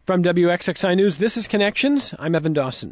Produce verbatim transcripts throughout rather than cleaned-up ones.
From W X X I News, this is Connections. I'm Evan Dawson.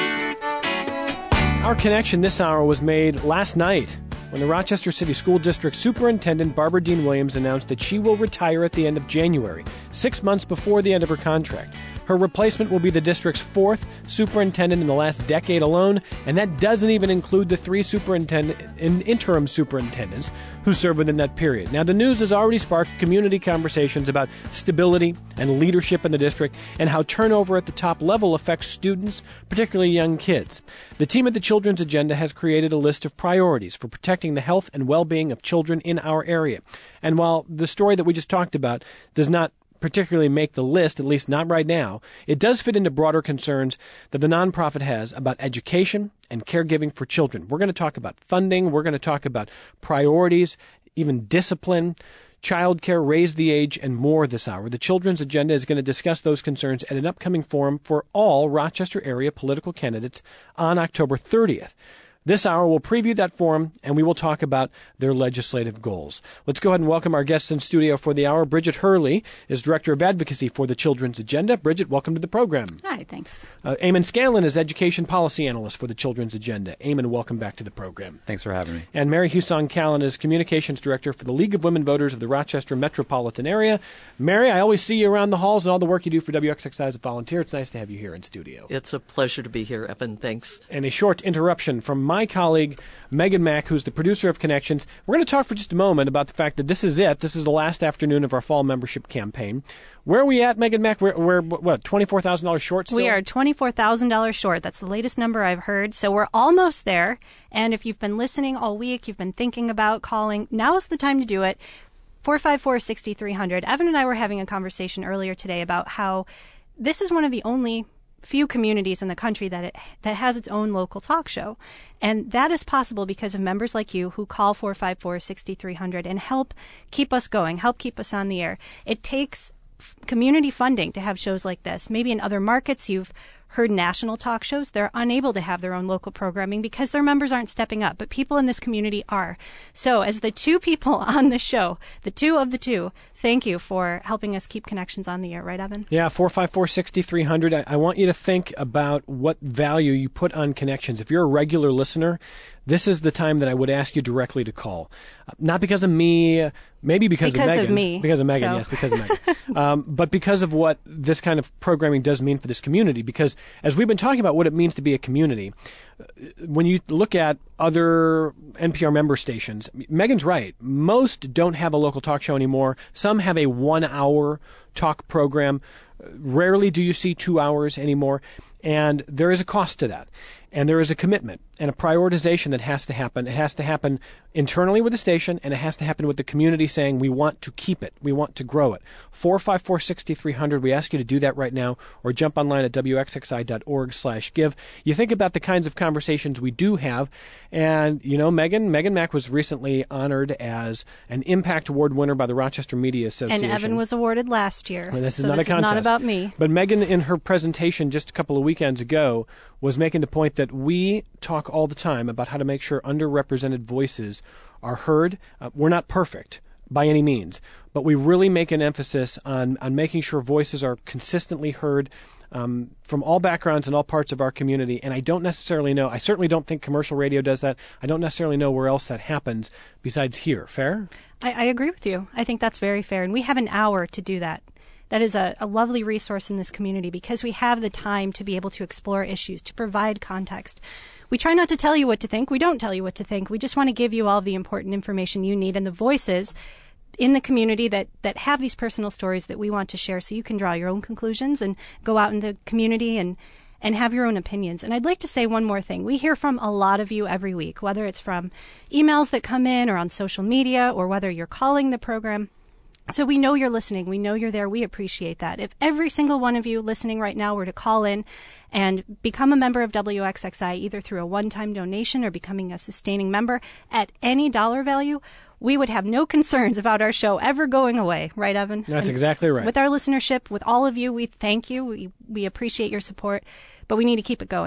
Our connection this hour was made last night when the Rochester City School District Superintendent Barbara Dean Williams announced that she will retire at the end of January, six months before the end of her contract. Her replacement will be the district's fourth superintendent in the last decade alone, and that doesn't even include the three superintendent in interim superintendents who served within that period. Now, the news has already sparked community conversations about stability and leadership in the district and how turnover at the top level affects students, particularly young kids. The team at the Children's Agenda has created a list of priorities for protecting the health and well-being of children in our area. And while the story that we just talked about does not particularly make the list, at least not right now, it does fit into broader concerns that the nonprofit has about education and caregiving for children. We're going to talk about funding. We're going to talk about priorities, even discipline, childcare, raise the age, and more this hour. The Children's Agenda is going to discuss those concerns at an upcoming forum for all Rochester area political candidates on October thirtieth. This hour, we'll preview that forum, and we will talk about their legislative goals. Let's go ahead and welcome our guests in studio for the hour. Bridget Hurley is Director of Advocacy for the Children's Agenda. Bridget, welcome to the program. Hi, thanks. Uh, Eamon Scanlon is Education Policy Analyst for the Children's Agenda. Eamon, welcome back to the program. Thanks for having me. And Mary Husong Callan is Communications Director for the League of Women Voters of the Rochester Metropolitan Area. Mary, I always see you around the halls and all the work you do for W X X I as a volunteer. It's nice to have you here in studio. It's a pleasure to be here, Evan. Thanks. And a short interruption from my colleague, Megan Mack, who's the producer of Connections. We're going to talk for just a moment about the fact that this is it. This is the last afternoon of our fall membership campaign. Where are we at, Megan Mack? We're, we're what, twenty-four thousand dollars short still? We are twenty-four thousand dollars short. That's the latest number I've heard. So we're almost there. And if you've been listening all week, you've been thinking about calling, now's the time to do it. four five four, six three zero zero. Evan and I were having a conversation earlier today about how this is one of the only few communities in the country that it, that has its own local talk show. And that is possible because of members like you who call four five four, six three zero zero and help keep us going, help keep us on the air. It takes f- community funding to have shows like this. Maybe in other markets you've heard national talk shows. They're unable to have their own local programming because their members aren't stepping up, but people in this community are. So as the two people on the show, the two of the two, thank you for helping us keep Connections on the air, right, Evan? Yeah, four five four, six three zero zero. I, I want you to think about what value you put on Connections. If you're a regular listener, this is the time that I would ask you directly to call. Uh, not because of me, maybe because, because of Megan. Because of me. Because of Megan, so. yes, because of Megan. um, but because of what this kind of programming does mean for this community. Because as we've been talking about what it means to be a community, when you look at other N P R member stations, Megan's right. Most don't have a local talk show anymore. Some have a one-hour talk program. Rarely do you see two hours anymore. And there is a cost to that. And there is a commitment and a prioritization that has to happen. It has to happen internally with the station, and it has to happen with the community saying we want to keep it. We want to grow it. four five four, six three zero zero. We ask you to do that right now, or jump online at W X X I dot org slash give. You think about the kinds of conversations we do have, and, you know, Megan, Megan Mack was recently honored as an Impact Award winner by the Rochester Media Association. And Evan was awarded last year. Well, this so is not this a contest. is not about me. But Megan, in her presentation just a couple of weekends ago, was making the point that we talk all the time about how to make sure underrepresented voices are heard. Uh, we're not perfect by any means, but we really make an emphasis on, on making sure voices are consistently heard um, from all backgrounds and all parts of our community. And I don't necessarily know, I certainly don't think commercial radio does that. I don't necessarily know where else that happens besides here. Fair? I, I agree with you. I think that's very fair. And we have an hour to do that. That is a, a lovely resource in this community because we have the time to be able to explore issues, to provide context. We try not to tell you what to think. We don't tell you what to think. We just want to give you all the important information you need and the voices in the community that, that have these personal stories that we want to share so you can draw your own conclusions and go out in the community and, and have your own opinions. And I'd like to say one more thing. We hear from a lot of you every week, whether it's from emails that come in or on social media or whether you're calling the program. So we know you're listening. We know you're there. We appreciate that. If every single one of you listening right now were to call in and become a member of W X X I, either through a one-time donation or becoming a sustaining member at any dollar value, we would have no concerns about our show ever going away. Right, Evan? That's and exactly right. With our listenership, with all of you, we thank you. We, we appreciate your support, but we need to keep it going.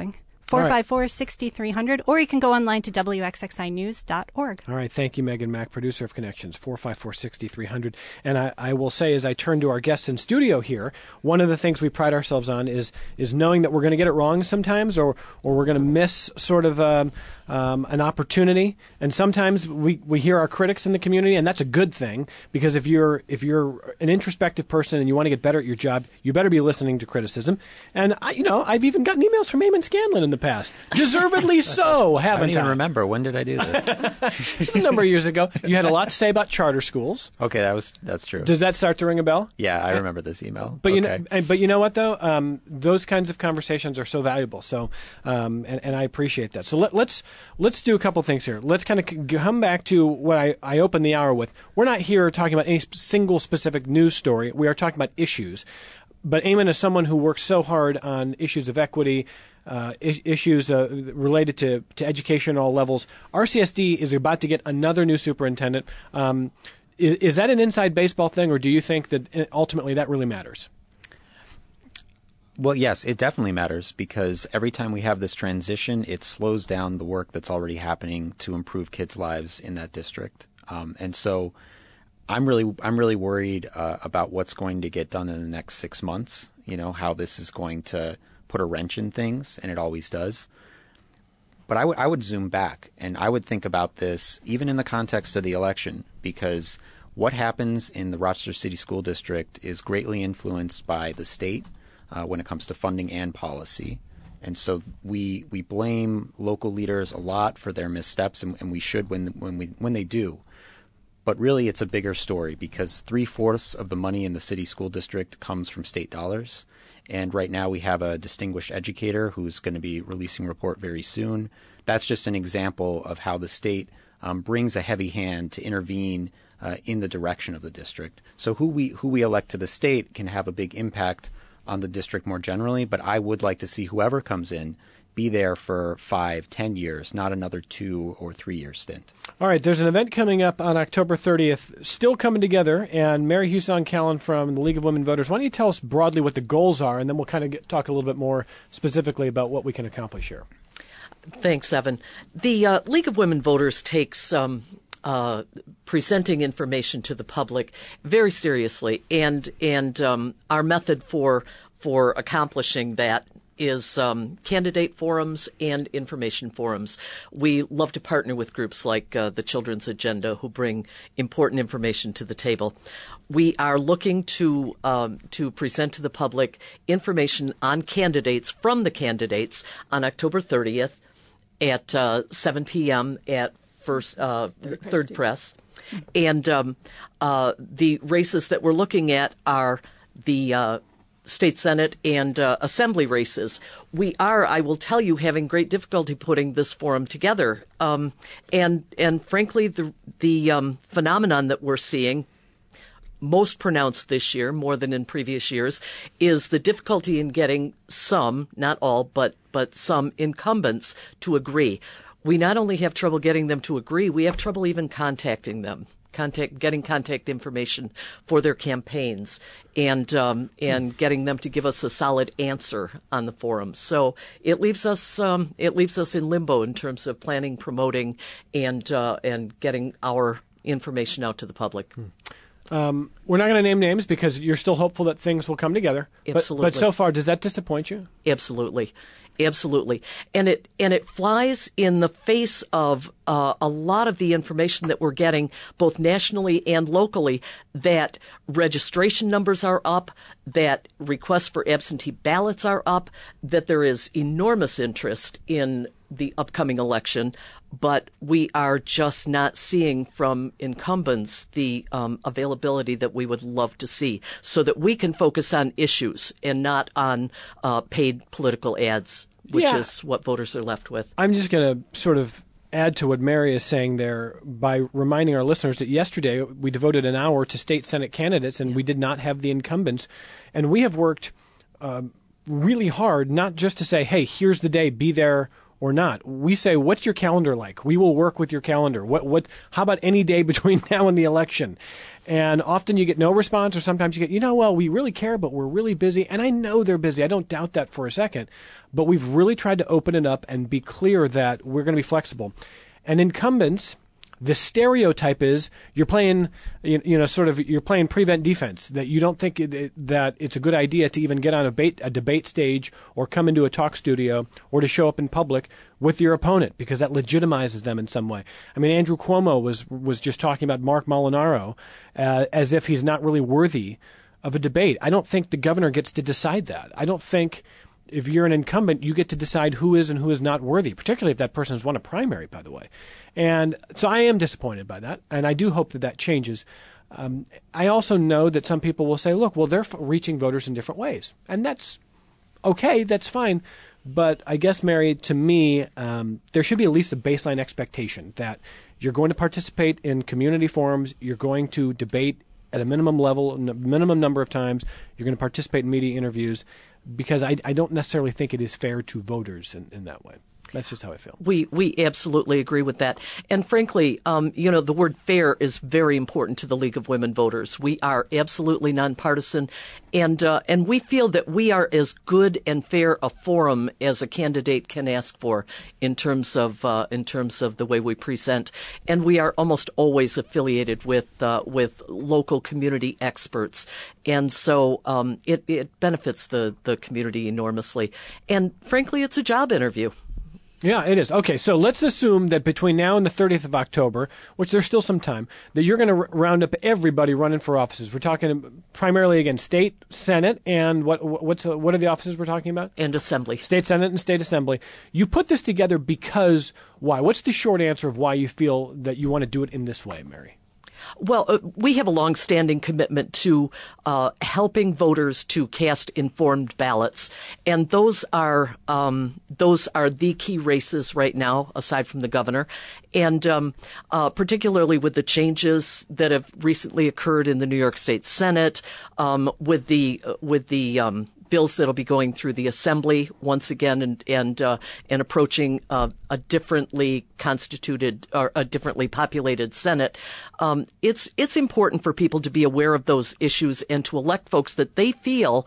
four five four, six three zero zero, or you can go online to W X X I news dot org. All right. Thank you, Megan Mack, producer of Connections, four five four, six three zero zero. And I, I will say, as I turn to our guests in studio here, one of the things we pride ourselves on is is knowing that we're going to get it wrong sometimes, or, or we're going to miss sort of um, um, an opportunity. And sometimes we, we hear our critics in the community, and that's a good thing, because if you're if you're an introspective person and you want to get better at your job, you better be listening to criticism. And, I, you know, I've even gotten emails from Eamon Scanlon in the past. Deservedly so, haven't I? I don't even I? remember. When did I do this? It's a number of years ago. You had a lot to say about charter schools. Okay, that was that's true. Does that start to ring a bell? Yeah, I remember this email. But okay. you know, but you know what though? Um, those kinds of conversations are so valuable. So, um, and, and I appreciate that. So let, let's let's do a couple things here. Let's kind of come back to what I, I opened the hour with. We're not here talking about any single specific news story. We are talking about issues. But Eamon is someone who works so hard on issues of equity, uh, I- issues uh, related to, to education at all levels. R C S D is about to get another new superintendent. Um, is, is that an inside baseball thing, or do you think that ultimately that really matters? Well, yes, it definitely matters, because every time we have this transition, it slows down the work that's already happening to improve kids' lives in that district. Um, and so I'm really I'm really worried uh, about what's going to get done in the next six months, you know, how this is going to put a wrench in things, and it always does. But I would I would zoom back, and I would think about this even in the context of the election, because what happens in the Rochester City School District is greatly influenced by the state uh, when it comes to funding and policy. And so we we blame local leaders a lot for their missteps, and, and we should when when we when they do. But really, it's a bigger story, because three-fourths of the money in the city school district comes from state dollars. And right now we have a distinguished educator who's going to be releasing a report very soon. That's just an example of how the state um, brings a heavy hand to intervene uh, in the direction of the district. So who we who we elect to the state can have a big impact on the district more generally, but I would like to see whoever comes in be there for five, ten years, not another two or three year stint. All right, there's an event coming up on October thirtieth, still coming together, and Mary Huson-Callan from the League of Women Voters, why don't you tell us broadly what the goals are, and then we'll kind of get, talk a little bit more specifically about what we can accomplish here. Thanks, Evan. The uh, League of Women Voters takes um, uh, presenting information to the public very seriously, and and um, our method for for accomplishing that is um, candidate forums and information forums. We love to partner with groups like uh, the Children's Agenda, who bring important information to the table. We are looking to um, to present to the public information on candidates from the candidates on October thirtieth at uh, seven p.m. at First uh, Third Press. And um, uh, the races that we're looking at are the uh, State Senate and uh, Assembly races. We are, I will tell you, having great difficulty putting this forum together. Um, and and frankly, the the um, phenomenon that we're seeing, most pronounced this year, more than in previous years, is the difficulty in getting some, not all, but but some incumbents to agree. We not only have trouble getting them to agree, we have trouble even contacting them. Contact, getting contact information for their campaigns, and um, and getting them to give us a solid answer on the forum. So it leaves us um, it leaves us in limbo in terms of planning, promoting, and uh, and getting our information out to the public. Um, we're not going to name names because you're still hopeful that things will come together. Absolutely. But, but so far, does that disappoint you? Absolutely. Absolutely. And it and it flies in the face of uh, a lot of the information that we're getting, both nationally and locally, that registration numbers are up, that requests for absentee ballots are up, that there is enormous interest in the upcoming election, but we are just not seeing from incumbents the um, availability that we would love to see, so that we can focus on issues and not on uh, paid political ads, which yeah. is what voters are left with. I'm just going to sort of add to what Mary is saying there by reminding our listeners that yesterday we devoted an hour to state Senate candidates, and we did not have the incumbents. And we have worked uh, really hard not just to say, hey, here's the day, be there or not. We say, what's your calendar like? We will work with your calendar. What, what, how about any day between now and the election? And often you get no response, or sometimes you get, you know, well, we really care, but we're really busy. And I know they're busy. I don't doubt that for a second. But we've really tried to open it up and be clear that we're going to be flexible. And incumbents, the stereotype is you're playing, you, you know, sort of you're playing prevent defense, that you don't think it, that it's a good idea to even get on a debate, a debate stage or come into a talk studio or to show up in public with your opponent, because that legitimizes them in some way. I mean, Andrew Cuomo was was just talking about Mark Molinaro uh, as if he's not really worthy of a debate. I don't think the governor gets to decide that. I don't think if you're an incumbent, you get to decide who is and who is not worthy, particularly if that person has won a primary, by the way. And so I am disappointed by that, and I do hope that that changes. Um, I also know that some people will say, look, well, they're f- reaching voters in different ways. And that's okay, that's fine. But I guess, Mary, to me, um, there should be at least a baseline expectation that you're going to participate in community forums, you're going to debate at a minimum level, a minimum number of times, you're going to participate in media interviews, because I, I don't necessarily think it is fair to voters in, in that way. That's just how I feel. We we absolutely agree with that. And frankly, um, you know, the word fair is very important to the League of Women Voters. We are absolutely nonpartisan, and uh, and we feel that we are as good and fair a forum as a candidate can ask for in terms of uh, in terms of the way we present. And we are almost always affiliated with uh, with local community experts, and so um, it it benefits the the community enormously. And frankly, it's a job interview. Yeah, it is. Okay, so let's assume that between now and the thirtieth of October, which there's still some time, that you're going to r- round up everybody running for offices. We're talking primarily, again, state, Senate, and what what's uh, what are the offices we're talking about? And Assembly. State Senate and State Assembly. You put this together because why? What's the short answer of why you feel that you want to do it in this way, Mary? Well, uh, we have a longstanding commitment to uh, helping voters to cast informed ballots, and those are um, those are the key races right now, aside from the governor, and um, uh, particularly with the changes that have recently occurred in the New York State Senate, um, with the uh, with the um, bills that'll be going through the Assembly once again, and and uh, and approaching uh, a differently constituted or a differently populated Senate. Um, it's it's important for people to be aware of those issues and to elect folks that they feel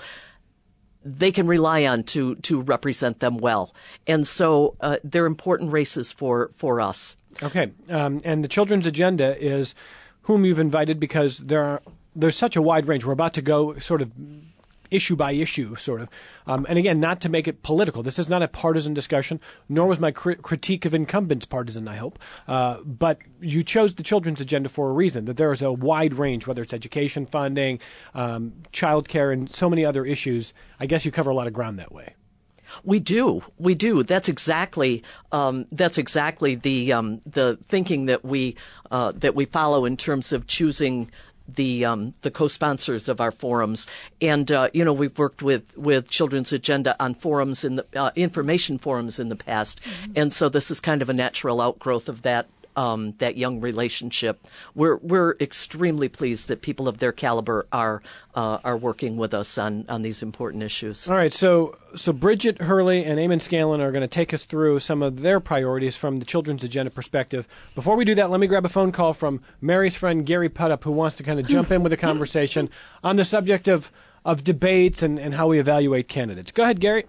they can rely on to to represent them well. And so uh, they're important races for for us. Okay, um, and the children's agenda is whom you've invited, because there are there's such a wide range. We're about to go sort of issue by issue, sort of. Um, and again, not to make it political. This is not a partisan discussion, nor was my cri- critique of incumbents partisan, I hope. Uh, but you chose the children's agenda for a reason, that there is a wide range, whether it's education funding, um, child care, and so many other issues. I guess you cover a lot of ground that way. We do, we do. That's exactly um, that's exactly the um, the thinking that we uh, that we follow in terms of choosing the um, the co-sponsors of our forums. And uh, you know, we've worked with with Children's Agenda on forums in the uh, information forums in the past, mm-hmm. and so this is kind of a natural outgrowth of that. Um, that young relationship. We're we're extremely pleased that people of their caliber are uh, are working with us on, on these important issues. All right, so so Bridget Hurley and Eamon Scanlon are going to take us through some of their priorities from the Children's Agenda perspective. Before we do that, let me grab a phone call from Mary's friend Gary Puttup, who wants to kind of jump in with a conversation on the subject of, of debates and, and how we evaluate candidates. Go ahead, Gary.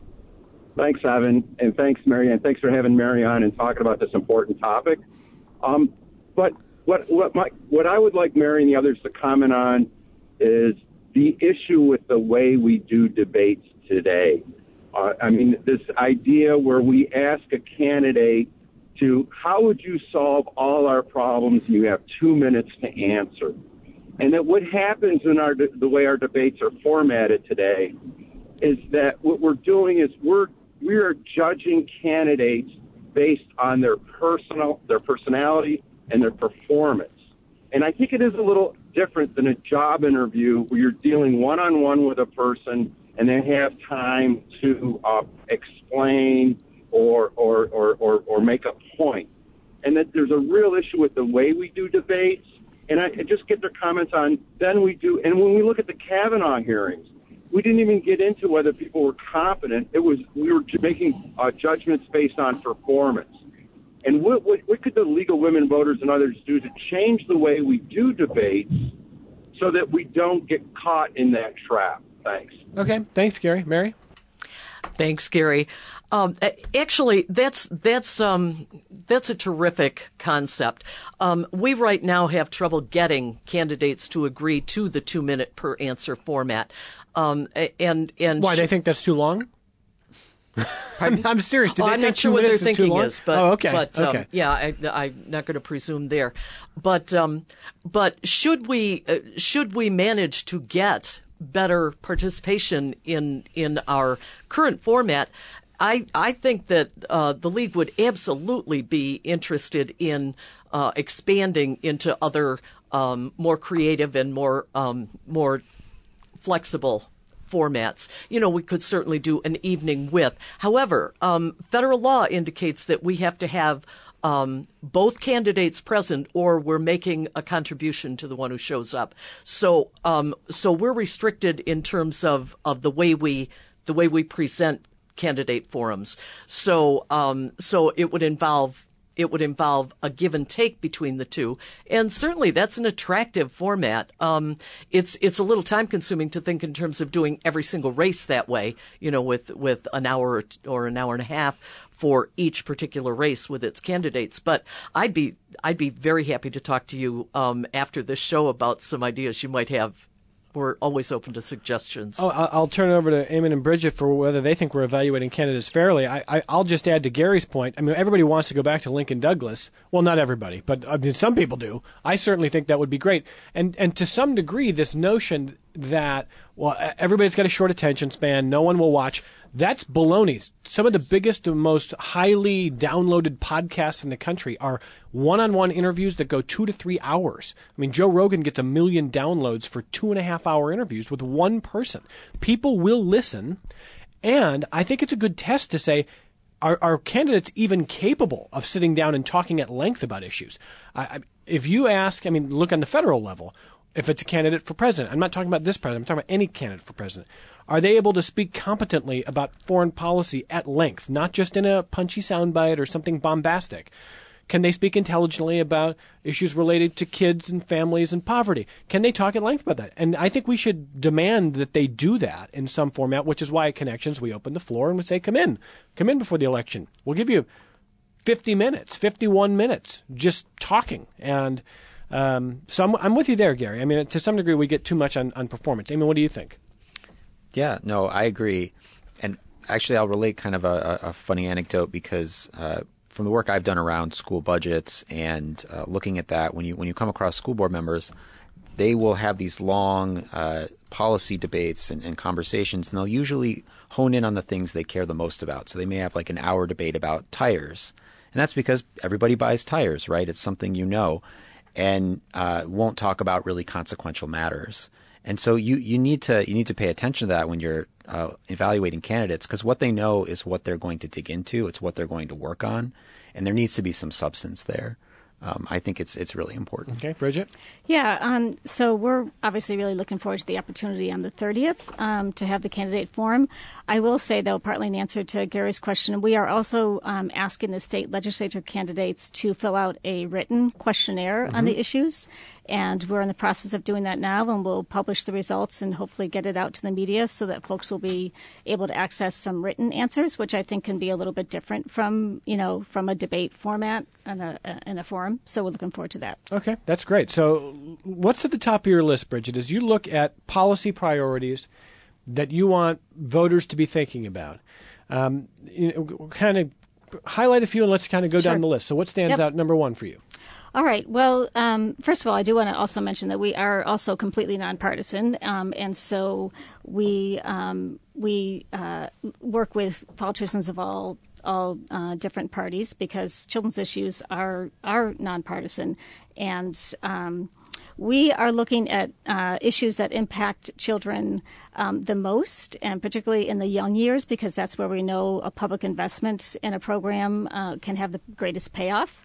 Thanks, Evan, and thanks, Mary, and thanks for having Mary on and talking about this important topic. Um, but what what my what I would like Mary and the others to comment on is the issue with the way we do debates today. Uh, I mean, this idea where we ask a candidate to, how would you solve all our problems? You have two minutes to answer. And that what happens in our the way our debates are formatted today is that what we're doing is we're we are judging candidates based on their personal, their personality and their performance. And I think it is a little different than a job interview where you're dealing one-on-one with a person and they have time to uh, explain or, or, or, or, or make a point. And that there's a real issue with the way we do debates. And I just get their comments on, then we do, and when we look at the Kavanaugh hearings, we didn't even get into whether people were competent. It was we were making uh, judgments based on performance, And what, what, what could the League of Women Voters and others do to change the way we do debates so that we don't get caught in that trap? Thanks. Okay. Thanks, Gary. Mary? Thanks, Gary. Um, actually, that's that's um, that's a terrific concept. Um, we right now have trouble getting candidates to agree to the two minute per answer format. Um, and and Why, they think that's too long? I'm, I'm serious. Do they oh, I'm think not sure two what their minutes is too thinking long? is, but oh, okay. But okay. Um, yeah, I, I'm not going to presume there. But um, but should we uh, should we manage to get better participation in in our current format, I I think that uh, the league would absolutely be interested in uh, expanding into other um, more creative and more um, more flexible formats. You know, we could certainly do an evening with. However, um, federal law indicates that we have to have um, both candidates present, or we're making a contribution to the one who shows up. So, um, so we're restricted in terms of, of the way we the way we present candidate forums. So, um, so it would involve. It would involve a give and take between the two, and certainly that's an attractive format. Um, it's it's a little time consuming to think in terms of doing every single race that way, you know, with with an hour or, t- or an hour and a half for each particular race with its candidates. But I'd be I'd be very happy to talk to you um, after this show about some ideas you might have. We're always open to suggestions. Oh, I'll turn it over to Eamon and Bridget for whether they think we're evaluating candidates fairly. I, I, I'll just add to Gary's point. I mean, everybody wants to go back to Lincoln Douglas. Well, not everybody, but I mean, some people do. I certainly think that would be great. And and to some degree, this notion that, well, everybody's got a short attention span, no one will watch, that's baloney. Some of the biggest and most highly downloaded podcasts in the country are one-on-one interviews that go two to three hours. I mean, Joe Rogan gets a million downloads for two and a half hour interviews with one person. People will listen, and I think it's a good test to say, are, are candidates even capable of sitting down and talking at length about issues? I, I, if you ask, I mean, look on the federal level, if it's a candidate for president, I'm not talking about this president, I'm talking about any candidate for president. Are they able to speak competently about foreign policy at length, not just in a punchy soundbite or something bombastic? Can they speak intelligently about issues related to kids and families and poverty? Can they talk at length about that? And I think we should demand that they do that in some format, which is why at Connections we open the floor and we say, come in. Come in before the election. We'll give you fifty minutes, fifty-one minutes just talking. And um, so I'm, I'm with you there, Gary. I mean, to some degree we get too much on, on performance. Amy, what do you think? Yeah, no, I agree. And actually, I'll relate kind of a, a funny anecdote because uh, from the work I've done around school budgets and uh, looking at that, when you when you come across school board members, they will have these long uh, policy debates and, and conversations, and they'll usually hone in on the things they care the most about. So they may have like an hour debate about tires, and that's because everybody buys tires, right? It's something you know, and uh, won't talk about really consequential matters. And so you, you need to you need to pay attention to that when you're uh, evaluating candidates, because what they know is what they're going to dig into. It's what they're going to work on, and there needs to be some substance there. Um, I think it's it's really important. Okay, Bridget? Yeah, um, so we're obviously really looking forward to the opportunity on the thirtieth um, to have the candidate forum. I will say, though, partly in answer to Gary's question, we are also um, asking the state legislature candidates to fill out a written questionnaire mm-hmm. on the issues. And we're in the process of doing that now, and we'll publish the results and hopefully get it out to the media so that folks will be able to access some written answers, which I think can be a little bit different from, you know, from a debate format in a, in a forum. So we're looking forward to that. Okay, that's great. So what's at the top of your list, Bridget, as you look at policy priorities that you want voters to be thinking about? Um, you know, kind of highlight a few and let's kind of go Sure. down the list. So what stands Yep. out number one for you? All right. Well, um, first of all, I do want to also mention that we are also completely nonpartisan, um, and so we um, we uh, work with politicians of all all uh, different parties because children's issues are are nonpartisan, and um, we are looking at uh, issues that impact children um, the most, and particularly in the young years, because that's where we know a public investment in a program uh, can have the greatest payoff.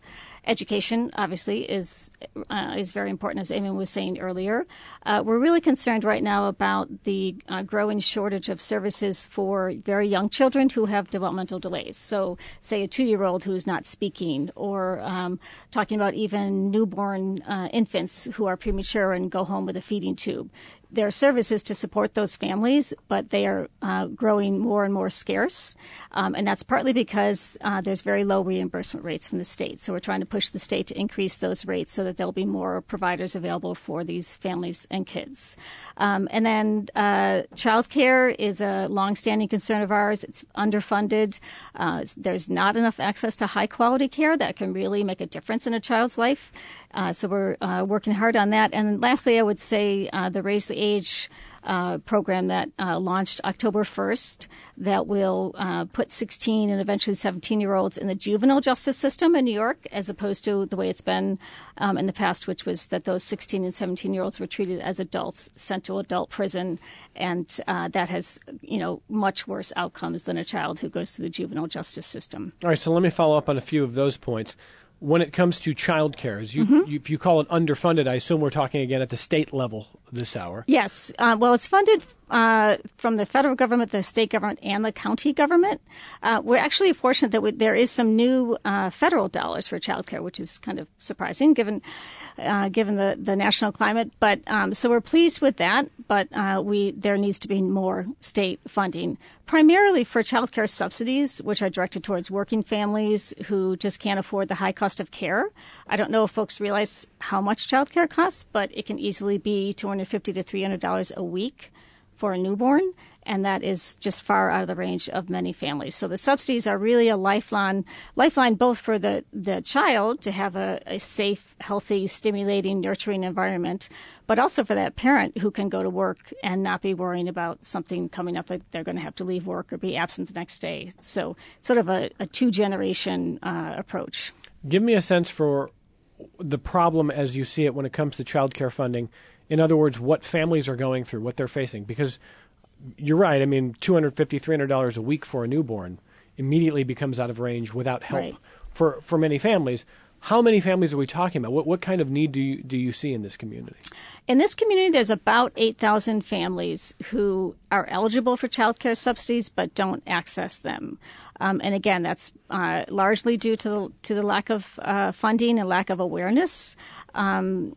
Education, obviously, is uh, is very important, as Eamon was saying earlier. Uh, we're really concerned right now about the uh, growing shortage of services for very young children who have developmental delays. So, say a two-year-old who is not speaking, or um, talking about even newborn uh, infants who are premature and go home with a feeding tube. There are services to support those families, but they are uh, growing more and more scarce. Um, and that's partly because uh, there's very low reimbursement rates from the state. So we're trying to push the state to increase those rates so that there'll be more providers available for these families and kids. Um, and then uh, childcare is a longstanding concern of ours. It's underfunded. Uh, there's not enough access to high-quality care that can really make a difference in a child's life. Uh, so we're uh, working hard on that. And lastly, I would say uh, the Raise the Age uh, program that uh, launched October first that will uh, put sixteen and eventually seventeen-year-olds in the juvenile justice system in New York, as opposed to the way it's been um, in the past, which was that those sixteen and seventeen-year-olds were treated as adults, sent to adult prison, and uh, that has, you know, much worse outcomes than a child who goes through the juvenile justice system. All right, so let me follow up on a few of those points. When it comes to child care, as you, Mm-hmm. you, if you call it underfunded, I assume we're talking again at the state level this hour. Yes. Uh, well, it's funded uh, from the federal government, the state government, and the county government. Uh, we're actually fortunate that we, there is some new uh, federal dollars for child care, which is kind of surprising given uh, given the, the national climate. But um, so we're pleased with that. But uh, we there needs to be more state funding, primarily for child care subsidies, which are directed towards working families who just can't afford the high cost of care. I don't know if folks realize how much child care costs, but it can easily be two hundred fifty dollars to three hundred dollars a week for a newborn, and that is just far out of the range of many families. So the subsidies are really a lifeline, lifeline both for the, the child to have a, a safe, healthy, stimulating, nurturing environment, but also for that parent who can go to work and not be worrying about something coming up, like they're going to have to leave work or be absent the next day. So sort of a, a two-generation uh, approach. Give me a sense for the problem as you see it when it comes to child care funding. In other words, what families are going through, what they're facing. Because you're right. I mean, two hundred fifty dollars, three hundred dollars a week for a newborn immediately becomes out of range without help Right. for, for many families. How many families are we talking about? What, what kind of need do you, do you see in this community? In this community, there's about eight thousand families who are eligible for child care subsidies but don't access them. Um, and again, that's uh, largely due to the, to the lack of uh, funding and lack of awareness. Um,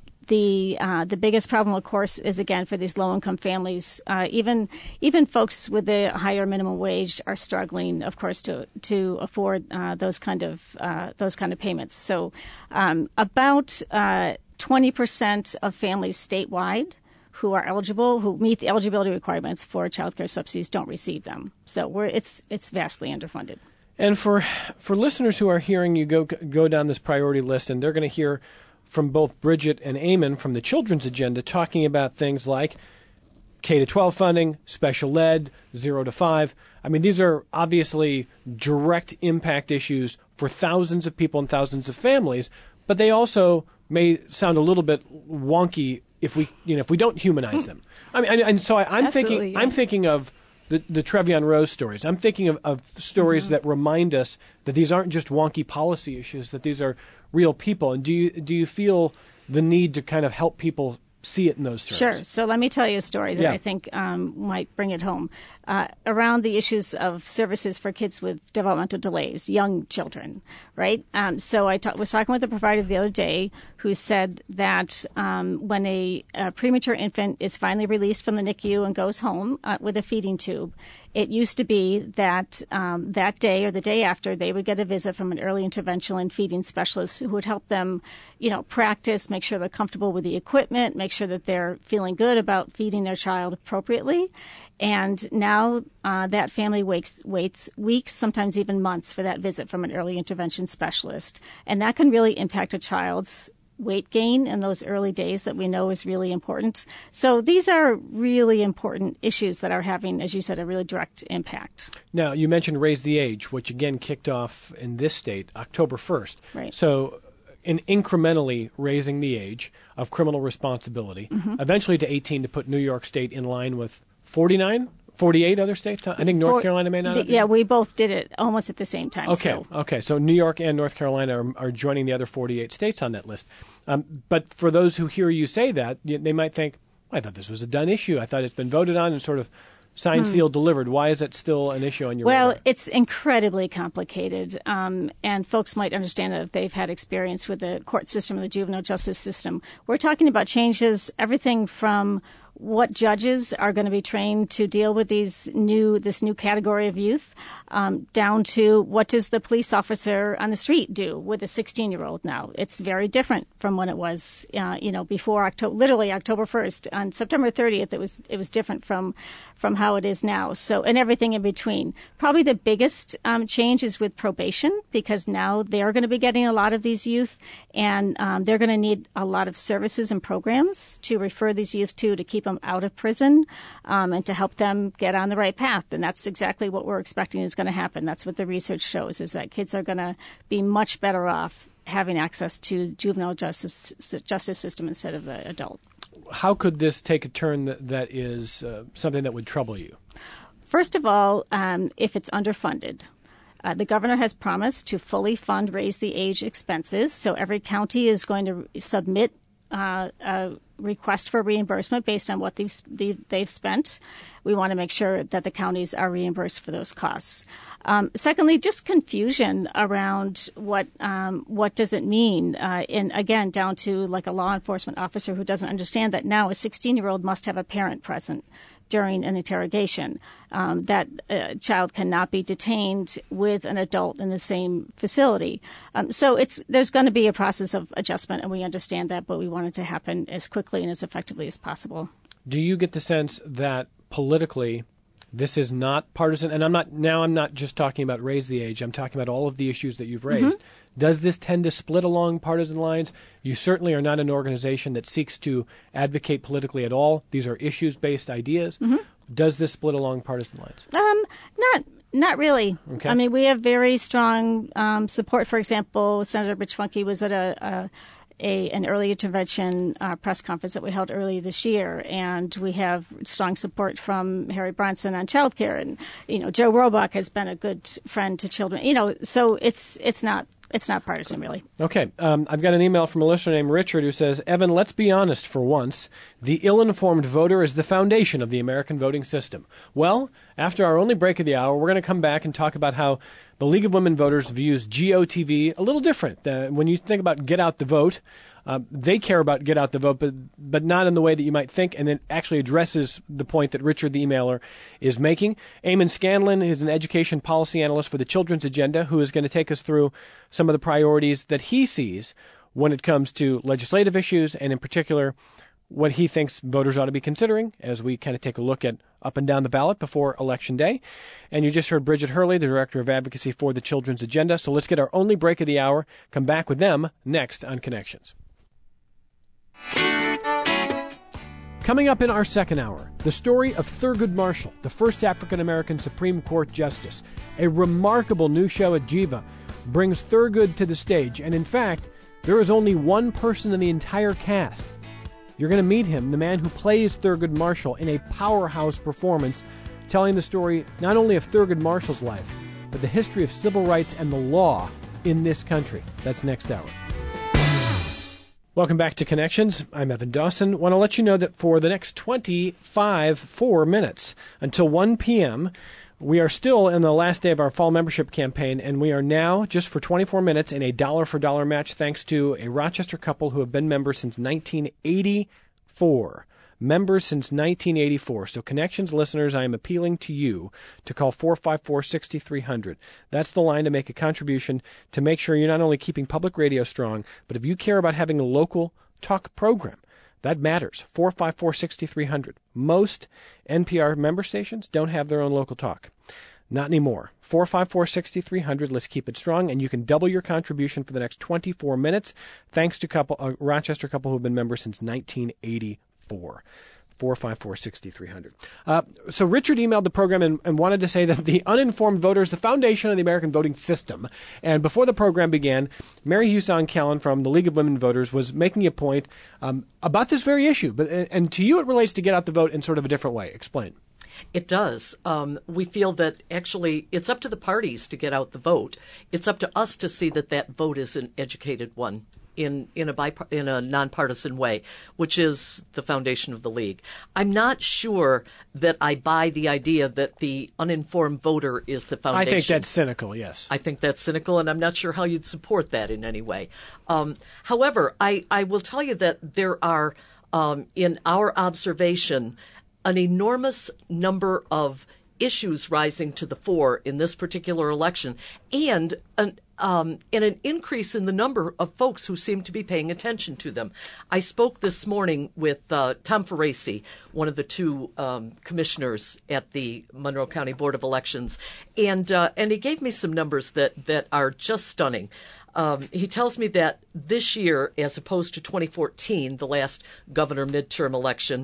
The uh, the biggest problem, of course, is again for these low income families. Uh, even even folks with a higher minimum wage are struggling, of course, to to afford uh, those kind of uh, those kind of payments. So um, about uh, twenty percent of families statewide who are eligible, who meet the eligibility requirements for child care subsidies, don't receive them. So we're it's it's vastly underfunded. And for for listeners who are hearing you go go down this priority list, and they're going to hear from both Bridget and Eamon from the Children's Agenda talking about things like K to twelve funding, special ed, zero to five. I mean, these are obviously direct impact issues for thousands of people and thousands of families, but they also may sound a little bit wonky if we, you know, if we don't humanize them. I mean, and, and so I, I'm Absolutely, thinking, yeah. I'm thinking of the, the Trevion Rose stories. I'm thinking of, of stories Mm-hmm. that remind us that these aren't just wonky policy issues, that these are real people. And do you do you feel the need to kind of help people see it in those terms? Sure. So let me tell you a story that Yeah. I think um, might bring it home. Uh, around the issues of services for kids with developmental delays, young children, right? Um, so I ta- was talking with a provider the other day who said that um, when a, a premature infant is finally released from the N I C U and goes home uh, with a feeding tube, it used to be that um, that day or the day after they would get a visit from an early interventional and feeding specialist who would help them, you know, practice, make sure they're comfortable with the equipment, make sure that they're feeling good about feeding their child appropriately. And now uh, that family waits, waits weeks, sometimes even months for that visit from an early intervention specialist. And that can really impact a child's weight gain in those early days that we know is really important. So these are really important issues that are having, as you said, a really direct impact. Now, you mentioned Raise the Age, which again kicked off in this state October first. Right. So in incrementally raising the age of criminal responsibility, Mm-hmm. eventually to eighteen to put New York State in line with forty-nine, forty-eight other states? I think North For, Carolina may not the, have. Yeah, we both did it almost at the same time. Okay, so. okay. So New York and North Carolina are, are joining the other forty-eight states on that list. Um, but for those who hear you say that, they might think, I thought this was a done issue. I thought it's been voted on and sort of signed, hmm. sealed, delivered. Why is it still an issue on your Well, radar? It's incredibly complicated, um, and folks might understand that if they've had experience with the court system and the juvenile justice system. We're talking about changes, everything from what judges are going to be trained to deal with these new this new category of youth, um, down to what does the police officer on the street do with a sixteen-year-old now. It's very different from when it was, uh, you know, before October, literally October first. On September thirtieth, it was it was different from from how it is now. So, and everything in between. Probably the biggest um, change is with probation, because now they're going to be getting a lot of these youth, and um, they're going to need a lot of services and programs to refer these youth to to keep them out of prison, um, and to help them get on the right path. And that's exactly what we're expecting is going to happen. That's what the research shows, is that kids are going to be much better off having access to juvenile justice justice system instead of the adult. How could this take a turn that, that is uh, something that would trouble you? First of all, um, if it's underfunded. Uh, the governor has promised to fully fund Raise the Age expenses, so every county is going to submit uh, a request for reimbursement based on what they've, they've spent. We want to make sure that the counties are reimbursed for those costs. Um, secondly, just confusion around what um, what does it mean, uh, and again, down to like a law enforcement officer who doesn't understand that now a sixteen-year-old must have a parent present during an interrogation. Um, that a child cannot be detained with an adult in the same facility. Um, so it's there's going to be a process of adjustment, and we understand that, but we want it to happen as quickly and as effectively as possible. Do you get the sense that politically this is not partisan? And I'm not now I'm not just talking about Raise the Age. I'm talking about all of the issues that you've raised. Mm-hmm. Does this tend to split along partisan lines? You certainly are not an organization that seeks to advocate politically at all. These are issues-based ideas. Mm-hmm. Does this split along partisan lines? Um, not not really. Okay. I mean, we have very strong um, support. For example, Senator Rich Funke was at a, a A, an early intervention uh, press conference that we held earlier this year, and we have strong support from Harry Bronson on child care, and you know Joe Roebuck has been a good friend to children. You know, so it's it's not it's not partisan really. Okay, um, I've got an email from a listener named Richard who says, Evan, let's be honest for once. The ill-informed voter is the foundation of the American voting system. Well, after our only break of the hour, we're going to come back and talk about how the League of Women Voters views G O T V a little different. Uh, when you think about Get Out the Vote, uh, they care about Get Out the Vote, but but not in the way that you might think, and it actually addresses the point that Richard, the emailer, is making. Eamon Scanlon is an education policy analyst for the Children's Agenda, who is going to take us through some of the priorities that he sees when it comes to legislative issues, and in particular, what he thinks voters ought to be considering as we kind of take a look at up and down the ballot before Election Day. And you just heard Bridget Hurley, the Director of Advocacy for the Children's Agenda. So let's get our only break of the hour. Come back with them next on Connections. Coming up in our second hour, the story of Thurgood Marshall, the first African-American Supreme Court Justice. A remarkable new show at Jiva brings Thurgood to the stage. And in fact, there is only one person in the entire cast. You're going to meet him, the man who plays Thurgood Marshall, in a powerhouse performance, telling the story not only of Thurgood Marshall's life, but the history of civil rights and the law in this country. That's next hour. Welcome back to Connections. I'm Evan Dawson. I want to let you know that for the next twenty-five, four minutes until one p.m., we are still in the last day of our fall membership campaign, and we are now, just for twenty-four minutes, in a dollar-for-dollar match thanks to a Rochester couple who have been members since nineteen eighty-four. Members since nineteen eighty-four. So Connections listeners, I am appealing to you to call four five four, six three zero zero. That's the line to make a contribution to make sure you're not only keeping public radio strong, but if you care about having a local talk program, that matters. four five four, six three zero zero. Most N P R member stations don't have their own local talk. Not anymore. four five four, six three zero zero. Let's keep it strong, and you can double your contribution for the next twenty-four minutes, thanks to couple, a Rochester couple who have been members since nineteen eighty-four. four five four, six three zero zero. Uh, so Richard emailed the program and, and wanted to say that the uninformed voter is the foundation of the American voting system. And before the program began, Mary Huson Callan from the League of Women Voters was making a point um, about this very issue. But and to you, it relates to Get Out the Vote in sort of a different way. Explain. It does. Um, we feel that actually it's up to the parties to get out the vote. It's up to us to see that that vote is an educated one in in a bipart- in a nonpartisan way, which is the foundation of the league. I'm not sure that I buy the idea that the uninformed voter is the foundation. I think that's cynical, yes. I think that's cynical, and I'm not sure how you'd support that in any way. Um, however, I, I will tell you that there are, um, in our observation, an enormous number of issues rising to the fore in this particular election, and an um, and an increase in the number of folks who seem to be paying attention to them. I spoke this morning with uh, Tom Ferracci, one of the two um, commissioners at the Monroe County Board of Elections, and uh, and he gave me some numbers that, that are just stunning. Um, he tells me that this year, as opposed to twenty fourteen, the last governor midterm election,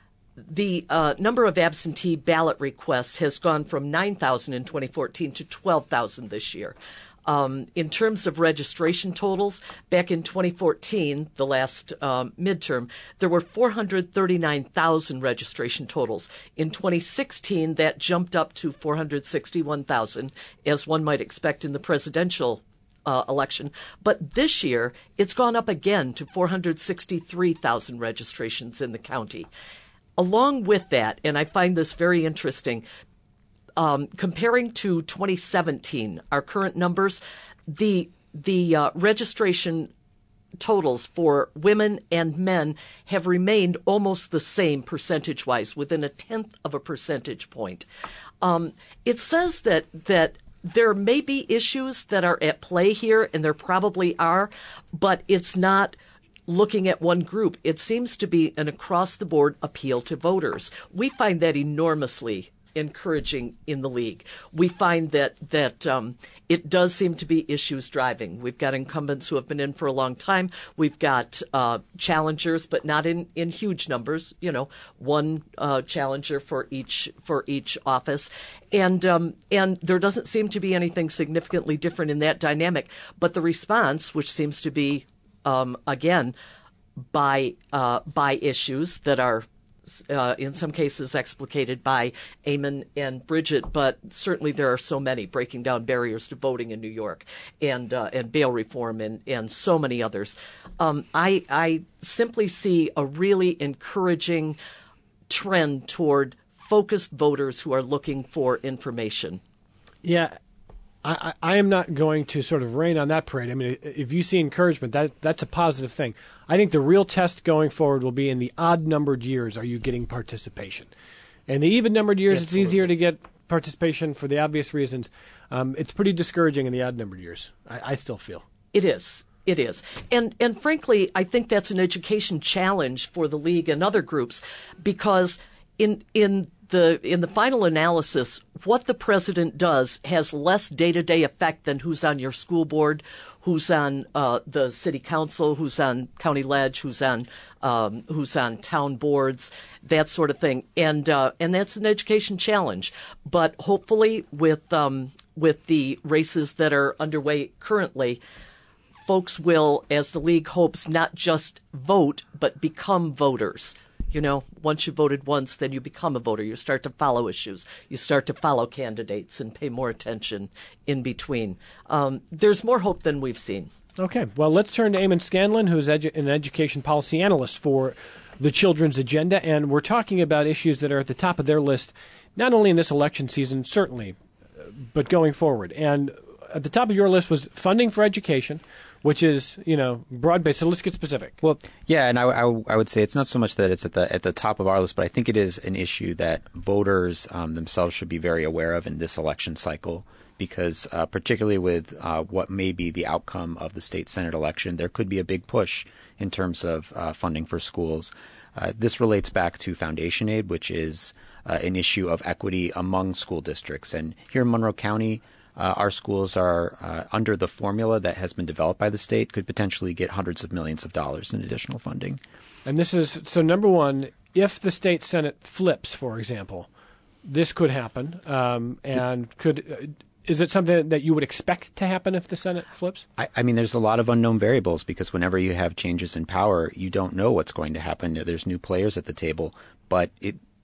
the uh, number of absentee ballot requests has gone from nine thousand in twenty fourteen to twelve thousand this year. Um, in terms of registration totals, back in twenty fourteen, the last um, midterm, there were four hundred thirty-nine thousand registration totals. In twenty sixteen, that jumped up to four hundred sixty-one thousand, as one might expect in the presidential uh, election. But this year, it's gone up again to four hundred sixty-three thousand registrations in the county. Along with that, and I find this very interesting, um, comparing to twenty seventeen, our current numbers, the the uh, registration totals for women and men have remained almost the same percentage-wise, within a tenth of a percentage point. Um, it says that that there may be issues that are at play here, and there probably are, but it's not looking at one group. It seems to be an across-the-board appeal to voters. We find that enormously encouraging in the league. We find that that um, it does seem to be issues driving. We've got incumbents who have been in for a long time. We've got uh, challengers, but not in, in huge numbers. You know, one uh, challenger for each for each office, and um, and there doesn't seem to be anything significantly different in that dynamic. But the response, which seems to be Um, again, by uh, by issues that are, uh, in some cases, explicated by Eamon and Bridget, but certainly there are so many, breaking down barriers to voting in New York, and uh, and bail reform, and, and so many others. Um, I I simply see a really encouraging trend toward focused voters who are looking for information. Yeah. I, I am not going to sort of rain on that parade. I mean, if you see encouragement, that that's a positive thing. I think the real test going forward will be in the odd-numbered years, are you getting participation? In the even-numbered years, Absolutely. It's easier to get participation for the obvious reasons. Um, it's pretty discouraging in the odd-numbered years, I, I still feel. It is. It is. And and frankly, I think that's an education challenge for the league and other groups, because in in the in the final analysis, what the president does has less day-to-day effect than who's on your school board, who's on uh, the city council, who's on county ledge, who's on um, who's on town boards, that sort of thing. And uh, and that's an education challenge. But hopefully, with um, with the races that are underway currently, folks will, as the league hopes, not just vote, but become voters. You know, once you voted once, then you become a voter. You start to follow issues. You start to follow candidates and pay more attention in between. Um, there's more hope than we've seen. Okay. Well, let's turn to Eamon Scanlon, who's edu- an education policy analyst for the Children's Agenda. And we're talking about issues that are at the top of their list, not only in this election season, certainly, but going forward. And at the top of your list was funding for education, which is, you know, broad-based. So let's get specific. Well, yeah, and I, I, I would say it's not so much that it's at the at the top of our list, but I think it is an issue that voters um, themselves should be very aware of in this election cycle, because uh, particularly with uh, what may be the outcome of the state Senate election, there could be a big push in terms of uh, funding for schools. Uh, this relates back to foundation aid, which is uh, an issue of equity among school districts. And here in Monroe County, Uh, our schools are uh, under the formula that has been developed by the state, could potentially get hundreds of millions of dollars in additional funding. And this is, so number one, if the state Senate flips, for example, this could happen. Um, and could, uh, is it something that you would expect to happen if the Senate flips? I, I mean, there's a lot of unknown variables, because whenever you have changes in power, you don't know what's going to happen. There's new players at the table, but it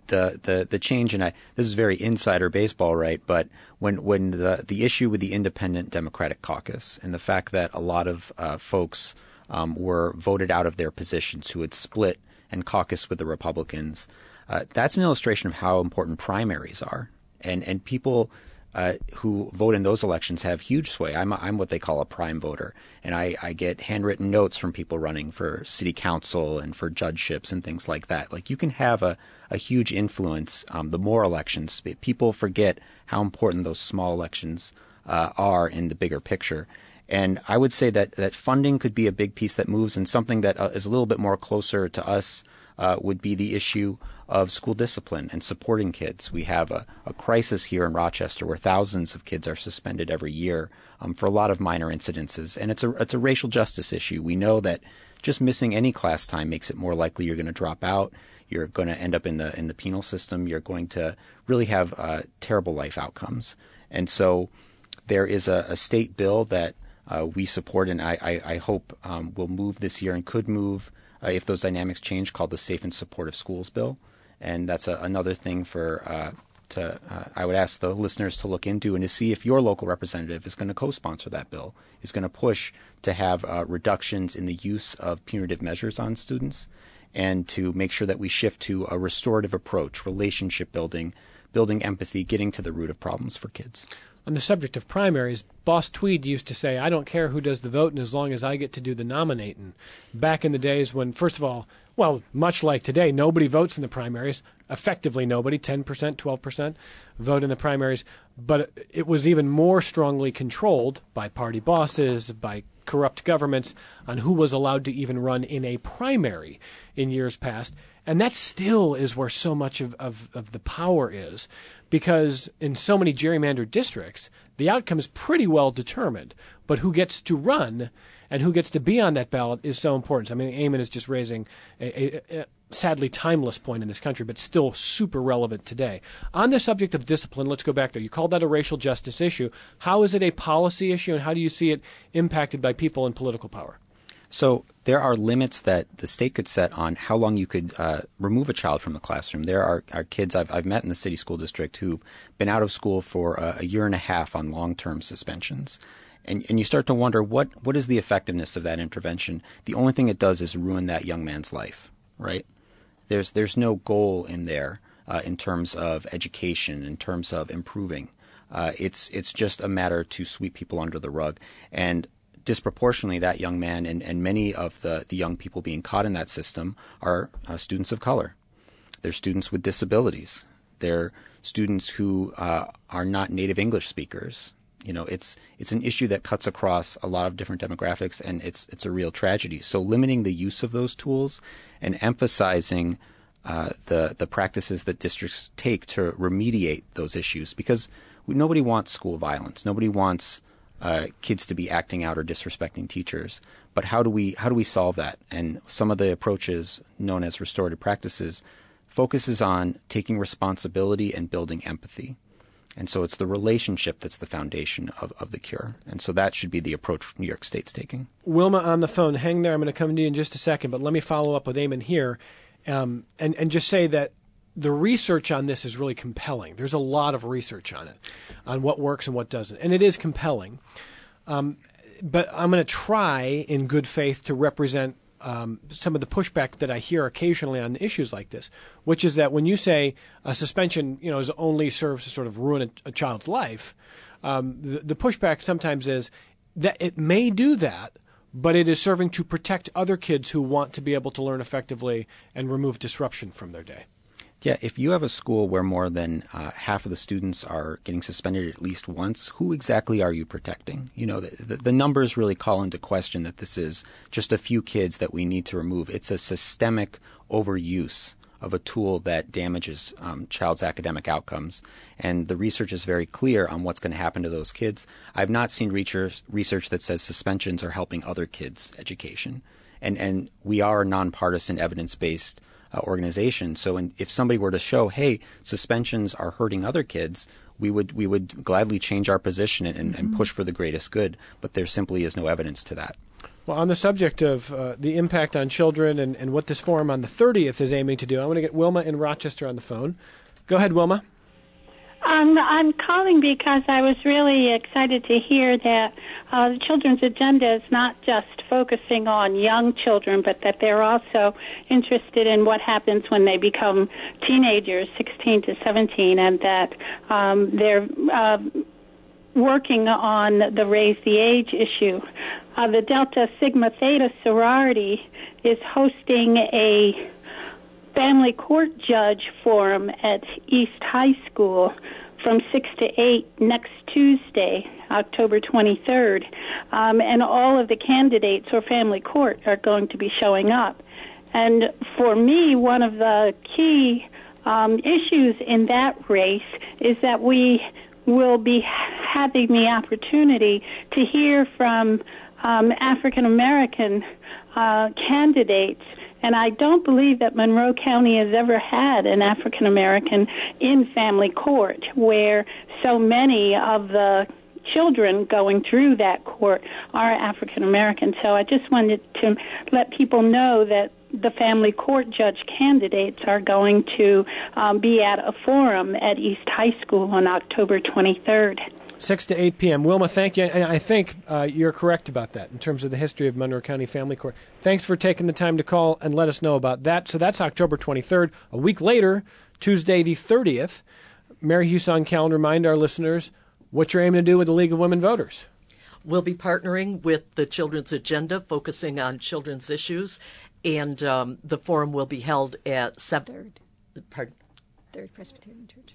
the, the, the change, and I, this is very insider baseball, right? But when when the the issue with the Independent Democratic Caucus and the fact that a lot of uh, folks um, were voted out of their positions who had split and caucused with the Republicans, uh, that's an illustration of how important primaries are, and and people uh, who vote in those elections have huge sway. I'm a, I'm what they call a prime voter, and I, I get handwritten notes from people running for city council and for judgeships and things like that. Like, you can have a a huge influence. Um, the more elections, people forget how important those small elections uh, are in the bigger picture. And I would say that, that funding could be a big piece that moves, and something that uh, is a little bit more closer to us uh, would be the issue of school discipline and supporting kids. We have a, a crisis here in Rochester where thousands of kids are suspended every year um, for a lot of minor incidences, and it's a it's a racial justice issue. We know that just missing any class time makes it more likely you're going to drop out. You're going to end up in the in the penal system. You're going to really have uh, terrible life outcomes. And so there is a, a state bill that uh, we support, and I, I, I hope um, will move this year and could move uh, if those dynamics change, called the Safe and Supportive Schools Bill. And that's a, another thing for uh, to uh, I would ask the listeners to look into and to see if your local representative is going to co-sponsor that bill, is going to push to have uh, reductions in the use of punitive measures on students, and to make sure that we shift to a restorative approach, relationship building, building empathy, getting to the root of problems for kids. On the subject of primaries, Boss Tweed used to say, I don't care who does the voting as long as I get to do the nominating. Back in the days when, first of all, well, much like today, nobody votes in the primaries. Effectively nobody, ten percent, twelve percent vote in the primaries. But it was even more strongly controlled by party bosses, by corrupt governments, on who was allowed to even run in a primary in years past. And that still is where so much of, of, of the power is, because in so many gerrymandered districts, the outcome is pretty well determined. But who gets to run and who gets to be on that ballot is so important. I mean, Eamon is just raising a, a, a sadly timeless point in this country, but still super relevant today. On the subject of discipline, let's go back there. You called that a racial justice issue. How is it a policy issue, and how do you see it impacted by people in political power? So there are limits that the state could set on how long you could uh, remove a child from the classroom. There are, are kids I've, I've met in the city school district who've been out of school for a, a year and a half on long-term suspensions. And, and you start to wonder, what, what is the effectiveness of that intervention? The only thing it does is ruin that young man's life, right? There's, there's no goal in there uh, in terms of education, in terms of improving. Uh, it's, it's just a matter to sweep people under the rug. And disproportionately, that young man and, and many of the, the young people being caught in that system are uh, students of color. They're students with disabilities. They're students who uh, are not native English speakers. You know, it's it's an issue that cuts across a lot of different demographics, and it's it's a real tragedy. So limiting the use of those tools and emphasizing uh, the the practices that districts take to remediate those issues, because we, nobody wants school violence. Nobody wants uh, kids to be acting out or disrespecting teachers. But how do we how do we solve that? And some of the approaches known as restorative practices focuses on taking responsibility and building empathy. And so it's the relationship that's the foundation of, of the cure. And so that should be the approach New York State's taking. Wilma on the phone. Hang there. I'm going to come to you in just a second, but let me follow up with Eamon here um, and, and just say that the research on this is really compelling. There's a lot of research on it, on what works and what doesn't. And it is compelling. Um, but I'm going to try in good faith to represent Um, some of the pushback that I hear occasionally on issues like this, which is that when you say a suspension, you know, is only serves to sort of ruin a, a child's life, um, the, the pushback sometimes is that it may do that, but it is serving to protect other kids who want to be able to learn effectively and remove disruption from their day. Yeah, if you have a school where more than uh, half of the students are getting suspended at least once, who exactly are you protecting? You know, the, the, the numbers really call into question that this is just a few kids that we need to remove. It's a systemic overuse of a tool that damages um, child's academic outcomes. And the research is very clear on what's going to happen to those kids. I've not seen research, research that says suspensions are helping other kids' education. And, and we are a nonpartisan, evidence-based Uh, organization. So in, if somebody were to show, hey, suspensions are hurting other kids, we would we would gladly change our position and, and, mm-hmm. and push for the greatest good. But there simply is no evidence to that. Well, on the subject of uh, the impact on children and, and what this forum on the thirtieth is aiming to do, I want to get Wilma in Rochester on the phone. Go ahead, Wilma. Um, I'm calling because I was really excited to hear that uh, the Children's Agenda is not just focusing on young children, but that they're also interested in what happens when they become teenagers, sixteen to seventeen, and that um, they're uh, working on the Raise the Age issue. Uh, the Delta Sigma Theta sorority is hosting a family court judge forum at East High School from six to eight next Tuesday, October twenty-third. Um, and all of the candidates for family court are going to be showing up. And for me, one of the key um, issues in that race is that we will be having the opportunity to hear from um, African American uh, candidates. And I don't believe that Monroe County has ever had an African American in family court, where so many of the children going through that court are African American. So I just wanted to let people know that the family court judge candidates are going to um, be at a forum at East High School on October twenty-third. six to eight p.m. Wilma, thank you. And I think uh, you're correct about that in terms of the history of Monroe County Family Court. Thanks for taking the time to call and let us know about that. So that's October twenty-third. A week later, Tuesday the thirtieth, Mary Huson Callan, remind our listeners what you're aiming to do with the League of Women Voters. We'll be partnering with the Children's Agenda, focusing on children's issues, and um, the forum will be held at seven. Third. Pardon? Third Presbyterian Church.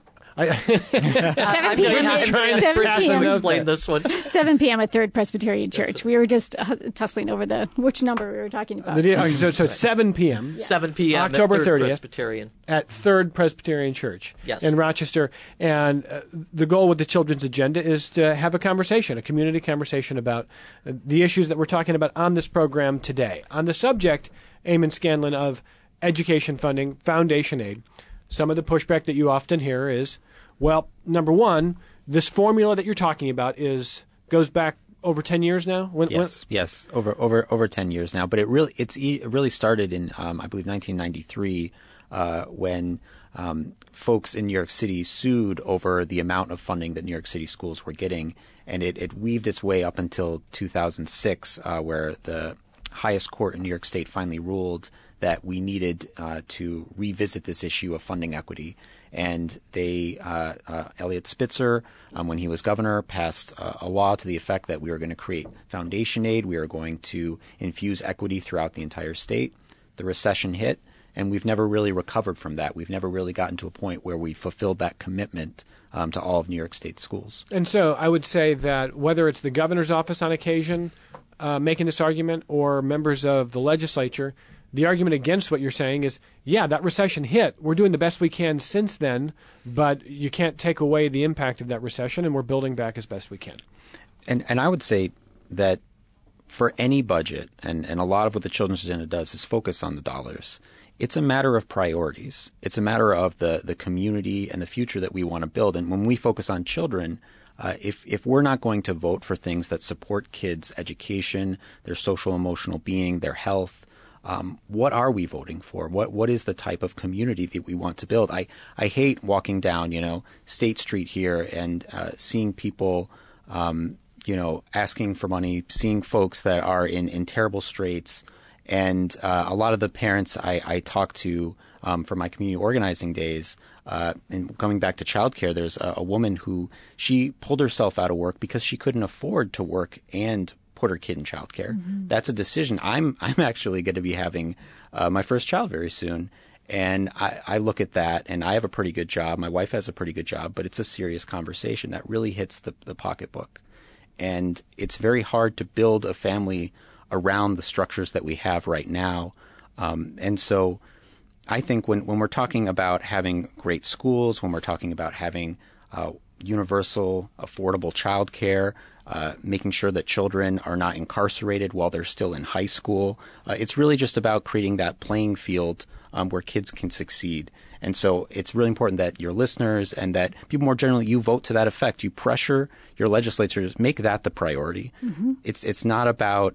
I, seven p.m. I'm trying seven to p.m. explain this one. seven p.m. at Third Presbyterian Church. We were just uh, tussling over the which number we were talking about. the, okay, so, so it's seven p.m. Yes. seven p.m. October at Third thirtieth. Presbyterian. At Third Presbyterian Church Yes. in Rochester. And uh, the goal with the Children's Agenda is to have a conversation, a community conversation about uh, the issues that we're talking about on this program today. On the subject, Eamon Scanlon, of education funding, foundation aid, some of the pushback that you often hear is, well, number one, this formula that you're talking about is goes back over ten years now. When, yes, when? yes, over over over ten years now. But it really it's it really started in um, I believe nineteen ninety-three uh, when um, folks in New York City sued over the amount of funding that New York City schools were getting, and it, it weaved its way up until two thousand six, uh, where the highest court in New York State finally ruled that we needed uh, to revisit this issue of funding equity. And they, uh, uh, Eliot Spitzer, um, when he was governor, passed uh, a law to the effect that we were going to create foundation aid. We were going to infuse equity throughout the entire state. The recession hit, and we've never really recovered from that. We've never really gotten to a point where we fulfilled that commitment um, to all of New York State schools. And so I would say that whether it's the governor's office on occasion uh, making this argument or members of the legislature, the argument against what you're saying is, yeah, that recession hit. We're doing the best we can since then, but you can't take away the impact of that recession, and we're building back as best we can. And and I would say that for any budget, and, and a lot of what the Children's Agenda does is focus on the dollars. It's a matter of priorities. It's a matter of the, the community and the future that we want to build. And when we focus on children, uh, if, if we're not going to vote for things that support kids' education, their social emotional being, their health, Um, what are we voting for? What what is the type of community that we want to build? I, I hate walking down, you know, State Street here and uh, seeing people, um, you know, asking for money, seeing folks that are in, in terrible straits. And uh, a lot of the parents I, I talk to um, from my community organizing days, uh, and coming back to childcare, there's a, a woman who she pulled herself out of work because she couldn't afford to work and put her kid in childcare. Mm-hmm. That's a decision. I'm I'm actually going to be having uh, my first child very soon, and I, I look at that, and I have a pretty good job. My wife has a pretty good job, but it's a serious conversation that really hits the, the pocketbook, and it's very hard to build a family around the structures that we have right now. Um, and so, I think when when we're talking about having great schools, when we're talking about having uh, universal, affordable childcare, Uh, making sure that children are not incarcerated while they're still in high school. Uh, it's really just about creating that playing field um, where kids can succeed. And so it's really important that your listeners and that people more generally, you vote to that effect. You pressure your legislators, make that the priority. Mm-hmm. It's it's not about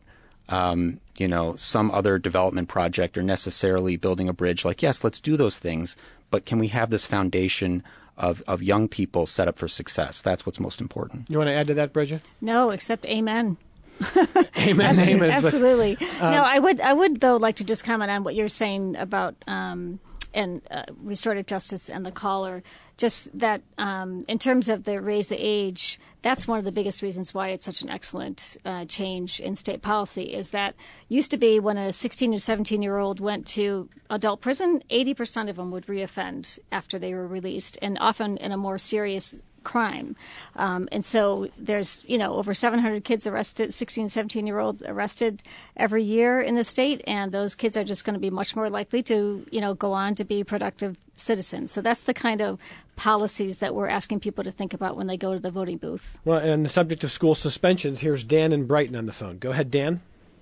um, you know, some other development project or necessarily building a bridge. Like, yes, let's do those things, but can we have this foundation of, of young people set up for success? That's what's most important. You want to add to that, Bridget? No, except amen. Amen. Amen. Absolutely. Um, no, I would. I would though like to just comment on what you're saying about um, and uh, restorative justice and the caller. Just that um, in terms of the raise the age, that's one of the biggest reasons why it's such an excellent uh, change in state policy. Is that used to be when a sixteen or seventeen year old went to adult prison, eighty percent of them would reoffend after they were released, and often in a more serious crime. Um, and so there's, you know, over seven hundred kids arrested, sixteen, seventeen year olds arrested every year in the state. And those kids are just going to be much more likely to, you know, go on to be productive citizens. So that's the kind of policies that we're asking people to think about when they go to the voting booth. Well, and the subject of school suspensions, here's Dan in Brighton on the phone. Go ahead, Dan.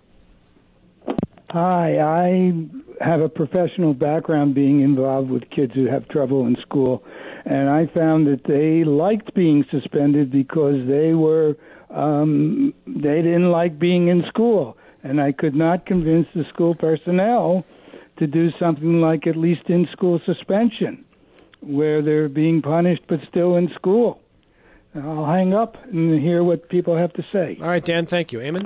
Hi, I have a professional background being involved with kids who have trouble in school. And I found that they liked being suspended because they were um, they didn't like being in school. And I could not convince the school personnel to do something like at least in-school suspension, where they're being punished but still in school. I'll hang up and hear what people have to say. All right, Dan, thank you. Eamon?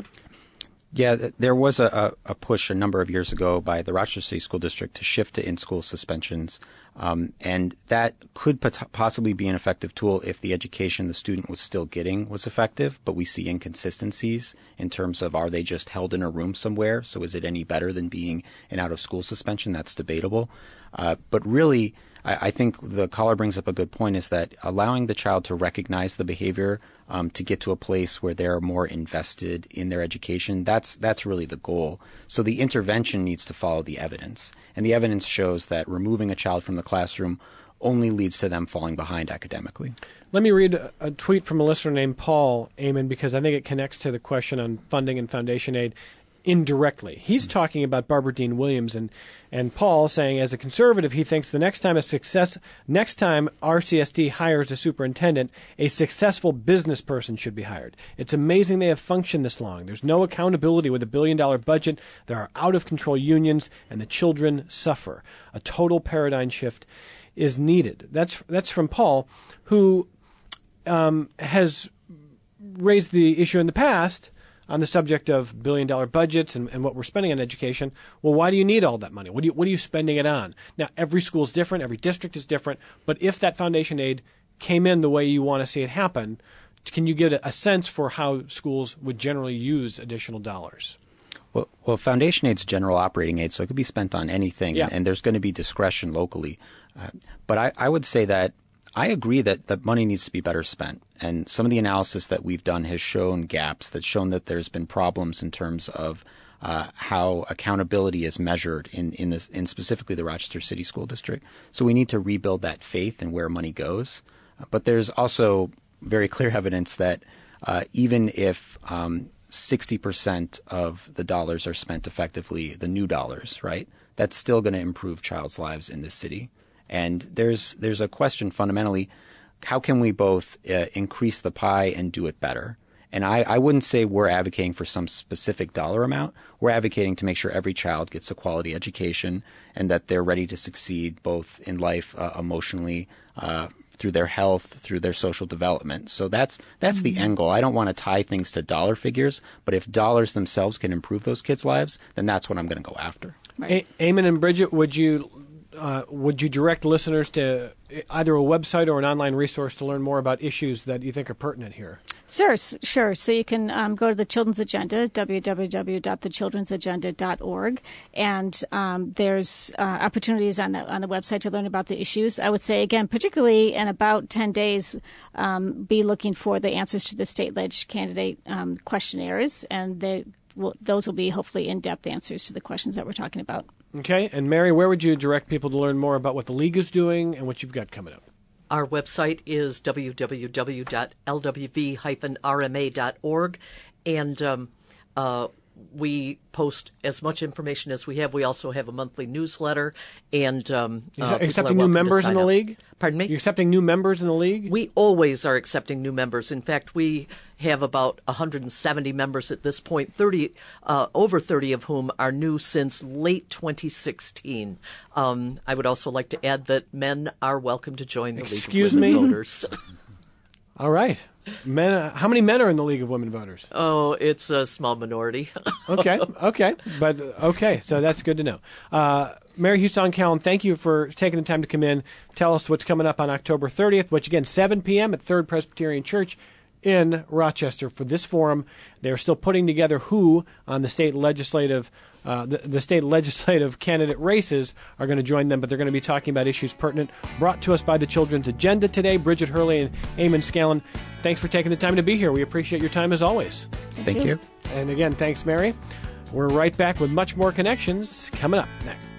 Yeah, there was a, a push a number of years ago by the Rochester City School District to shift to in-school suspensions. Um, and that could pot- possibly be an effective tool if the education the student was still getting was effective, but we see inconsistencies in terms of, are they just held in a room somewhere? So is it any better than being an out-of-school suspension? That's debatable. Uh, but really, I, I think the caller brings up a good point, is that allowing the child to recognize the behavior, um, to get to a place where they're more invested in their education, that's that's really the goal. So the intervention needs to follow the evidence. And the evidence shows that removing a child from the classroom only leads to them falling behind academically. Let me read a, a tweet from a listener named Paul, Eamon, because I think it connects to the question on funding and foundation aid indirectly. He's talking about Barbara Dean Williams, and, and Paul saying, as a conservative, he thinks the next time a success, next time R C S D hires a superintendent, a successful business person should be hired. It's amazing they have functioned this long. There's no accountability with a billion dollar budget. There are out of control unions, and the children suffer. A total paradigm shift is needed. That's that's from Paul, who um, has raised the issue in the past on the subject of billion-dollar budgets and, and what we're spending on education. Well, why do you need all that money? What do you, what are you spending it on? Now, every school is different. Every district is different. But if that foundation aid came in the way you want to see it happen, can you get a, a sense for how schools would generally use additional dollars? Well, well, foundation aid's general operating aid, so it could be spent on anything, yeah. and, and there's going to be discretion locally. Uh, but I, I would say that I agree that the money needs to be better spent. And some of the analysis that we've done has shown gaps, that's shown that there's been problems in terms of uh, how accountability is measured in, in, this, in specifically the Rochester City School District. So we need to rebuild that faith in where money goes. Uh, but there's also very clear evidence that uh, even if um, sixty percent of the dollars are spent effectively, the new dollars, right, that's still going to improve child's lives in this city. And there's there's a question fundamentally, how can we both uh, increase the pie and do it better? And I, I wouldn't say we're advocating for some specific dollar amount. We're advocating to make sure every child gets a quality education and that they're ready to succeed both in life, uh, emotionally, uh, through their health, through their social development. So that's that's mm-hmm. the end goal. I don't want to tie things to dollar figures, but if dollars themselves can improve those kids' lives, then that's what I'm going to go after. Right. A- Eamon and Bridget, would you... Uh, would you direct listeners to either a website or an online resource to learn more about issues that you think are pertinent here? Sure, sure. So you can um, go to the Children's Agenda, w w w dot the children's agenda dot org, and um, there's uh, opportunities on the, on the website to learn about the issues. I would say, again, particularly in about ten days, um, be looking for the answers to the state ledge candidate um, questionnaires, and they will, those will be hopefully in-depth answers to the questions that we're talking about. Okay. And Mary, where would you direct people to learn more about what the League is doing and what you've got coming up? Our website is w w w dot l w v dash r m a dot org. And um, uh, we post as much information as we have. We also have a monthly newsletter, and um, uh, accepting new members in the up. league. Pardon me? You're accepting new members in the league? We always are accepting new members. In fact, we have about one hundred seventy members at this point, thirty, uh, over thirty of whom are new since late twenty sixteen. Um, I would also like to add that men are welcome to join the Excuse League of Women me? Voters. All right. Men. Uh, how many men are in the League of Women Voters? Oh, it's a small minority. Okay, okay. But, okay, so that's good to know. Uh, Mary Houston Callan, thank you for taking the time to come in. Tell us what's coming up on October thirtieth, which, again, seven p.m. at Third Presbyterian Church in Rochester for this forum. They're still putting together who on the state legislative uh, the, the state legislative candidate races are going to join them, but they're going to be talking about issues pertinent brought to us by the Children's Agenda today. Bridget Hurley and Eamon Scallon, thanks for taking the time to be here. We appreciate your time as always. Thank you. And again, thanks, Mary. We're right back with much more Connections coming up next.